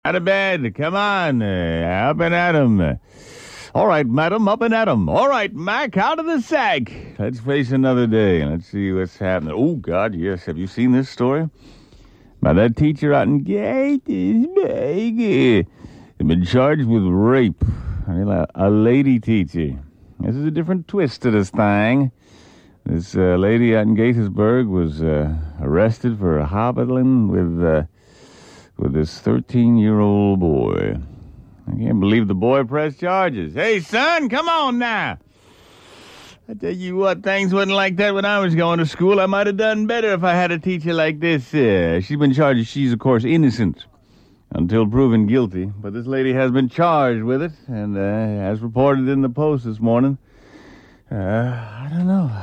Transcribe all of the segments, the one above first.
Out of bed. Come on. Up and at 'em. All right, madam, up and at 'em. All right, Mac, out of the sack. Let's face another day. Let's see what's happening. Oh, God, yes. Have you seen this story? About that teacher out in Gettysburg. Has been charged with rape. A lady teacher. This is a different twist to this thing. This lady out in Gettysburg was arrested for hobbling with this 13-year-old boy. I can't believe the boy pressed charges. Hey, son, come on now. I tell you what, things wasn't like that when I was going to school. I might have done better if I had a teacher like this. She's been charged. She's, of course, innocent until proven guilty. But this lady has been charged with it, and as reported in the Post this morning, I don't know.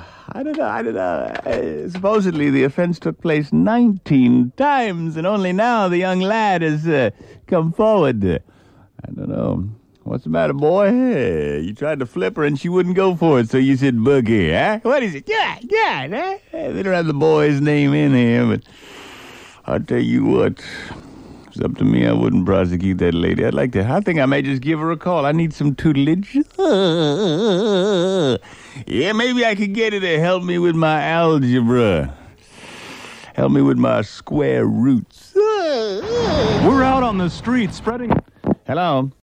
Supposedly the offense took place 19 times, and only now the young lad has come forward. I don't know. What's the matter, boy? Hey, you tried to flip her and she wouldn't go for it, so you said boogie, huh? What is it? Yeah, huh? They don't have the boy's name in here, but I'll tell you what. If it's up to me, I wouldn't prosecute that lady. I think I may just give her a call. I need some tutelage. Yeah, maybe I could get her to help me with my algebra. Help me with my square roots. We're out on the street spreading... Hello?